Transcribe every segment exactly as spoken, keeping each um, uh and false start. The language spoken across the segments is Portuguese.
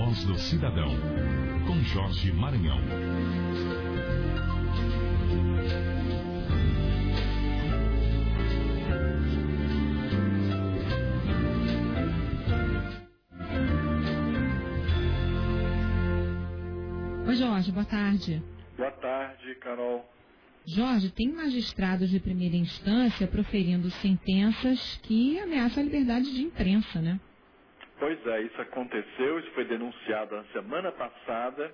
Voz do Cidadão, com Jorge Maranhão. Oi, Jorge, boa tarde. Boa tarde, Carol. Jorge, tem magistrados de primeira instância proferindo sentenças que ameaçam a liberdade de imprensa, né? Pois é, isso aconteceu, isso foi denunciado na semana passada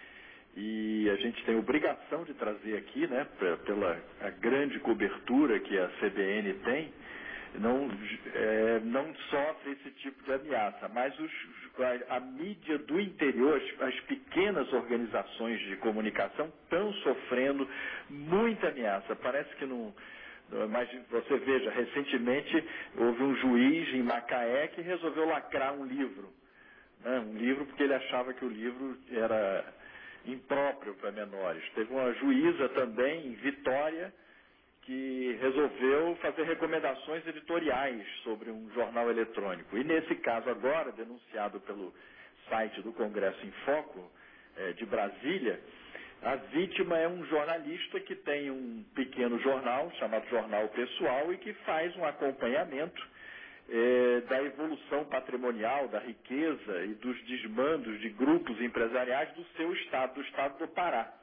e a gente tem obrigação de trazer aqui, né, pela a grande cobertura que a C B N tem, não, é, não sofre esse tipo de ameaça, mas os, a, a mídia do interior, as, as pequenas organizações de comunicação estão sofrendo muita ameaça. Parece que não... Mas você veja, recentemente houve um juiz em Macaé que resolveu lacrar um livro. Né? Um livro porque ele achava que o livro era impróprio para menores. Teve uma juíza também em Vitória que resolveu fazer recomendações editoriais sobre um jornal eletrônico. E nesse caso agora, denunciado pelo site do Congresso em Foco, eh, de Brasília, a vítima é um jornalista que tem um pequeno jornal, chamado Jornal Pessoal, e que faz um acompanhamento eh, da evolução patrimonial, da riqueza e dos desmandos de grupos empresariais do seu estado, do estado do Pará.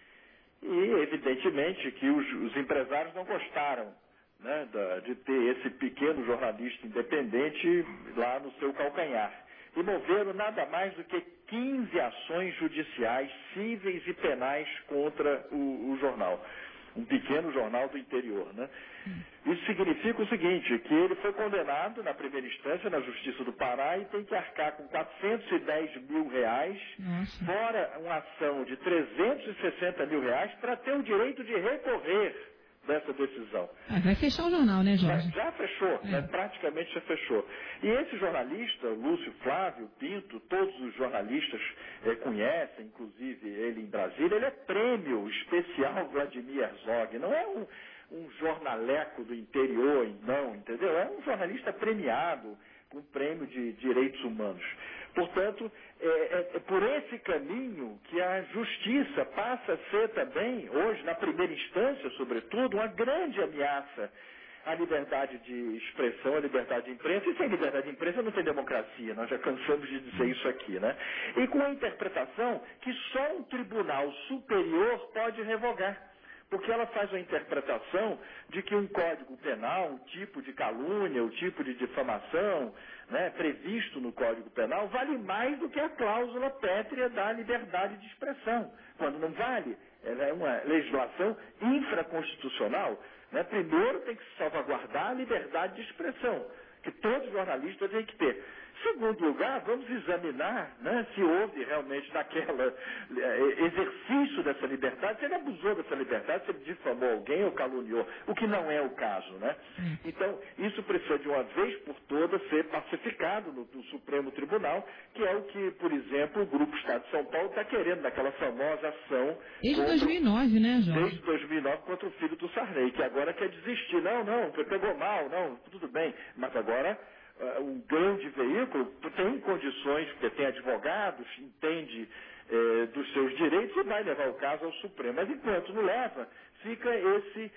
E, evidentemente, que os, os empresários não gostaram, né, da, de ter esse pequeno jornalista independente lá no seu calcanhar. E moveram nada mais do que quinze ações judiciais, cíveis e penais contra o, o jornal. Um pequeno jornal do interior, né? Isso significa o seguinte, que ele foi condenado na primeira instância na Justiça do Pará e tem que arcar com quatrocentos e dez mil reais, Nossa. fora uma ação de trezentos e sessenta mil reais para ter o direito de recorrer dessa decisão. Ah, vai fechar o jornal, né, Jorge? Já, já fechou, é. né? Praticamente já fechou. E esse jornalista, Lúcio Flávio Pinto, todos os jornalistas eh, conhecem, inclusive ele em Brasília, ele é prêmio especial Vladimir Herzog, não é um, um jornaleco do interior, não, entendeu? É um jornalista premiado com prêmio de direitos humanos. Portanto, é, é, é por esse caminho que a justiça passa a ser também, hoje, na primeira instância, sobretudo, uma grande ameaça à liberdade de expressão, à liberdade de imprensa. E sem liberdade de imprensa não tem democracia, nós já cansamos de dizer isso aqui, né? E com a interpretação que só um tribunal superior pode revogar. Porque ela faz uma interpretação de que um código penal, um tipo de calúnia, o um tipo de difamação, né, previsto no Código Penal, vale mais do que a cláusula pétrea da liberdade de expressão. Quando não vale, ela é uma legislação infraconstitucional. Né? Primeiro tem que se salvaguardar a liberdade de expressão, que todo jornalista tem que ter. Segundo lugar, vamos examinar, né, se houve realmente naquela eh, exercício dessa liberdade, se ele abusou dessa liberdade, se ele difamou alguém ou caluniou, o que não é o caso, né? Então, isso precisa de uma vez por todas ser pacificado no, no Supremo Tribunal, que é o que, por exemplo, o Grupo Estado de São Paulo está querendo naquela famosa ação... Desde contra, dois mil e nove, né, Jorge? Desde dois mil e nove contra o filho do Sarney, que agora quer desistir. Não, não, pegou mal, não, tudo bem, mas agora... Uh, um grande veículo tem condições, porque tem advogados, entende eh, dos seus direitos e vai levar o caso ao Supremo. Mas enquanto não leva, fica esse,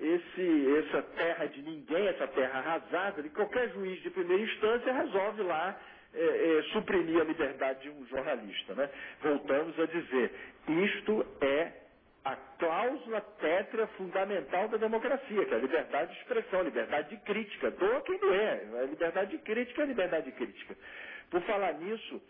esse, essa terra de ninguém, essa terra arrasada, de qualquer juiz de primeira instância resolve lá eh, eh, suprimir a liberdade de um jornalista. Né? Voltamos a dizer, isto é a cláusula pétrea fundamental da democracia, que é a liberdade de expressão, a liberdade de crítica. Doa quem doer. A liberdade de crítica é a liberdade de crítica. Por falar nisso,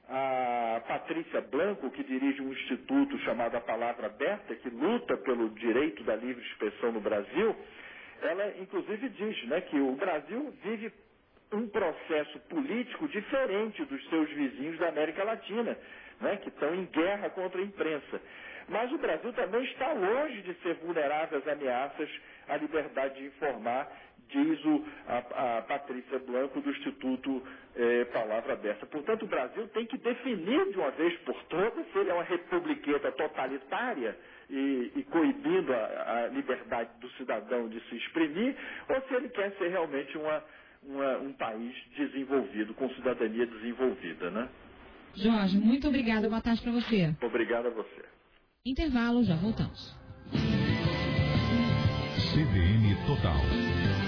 a Patrícia Blanco, que dirige um instituto chamado A Palavra Aberta, que luta pelo direito da livre expressão no Brasil, ela inclusive diz, né, que o Brasil vive um processo político diferente dos seus vizinhos da América Latina, né, que estão em guerra contra a imprensa. Mas o Brasil também está longe de ser vulnerável às ameaças à liberdade de informar, diz o, a, a Patrícia Blanco do Instituto eh, Palavra Aberta. Portanto, o Brasil tem que definir de uma vez por todas se ele é uma republiqueta totalitária e, e coibindo a, a liberdade do cidadão de se exprimir, ou se ele quer ser realmente uma, uma, um país desenvolvido, com cidadania desenvolvida, né? Jorge, muito obrigada. Boa tarde para você. Obrigado a você. Intervalo, já voltamos. C B N Total.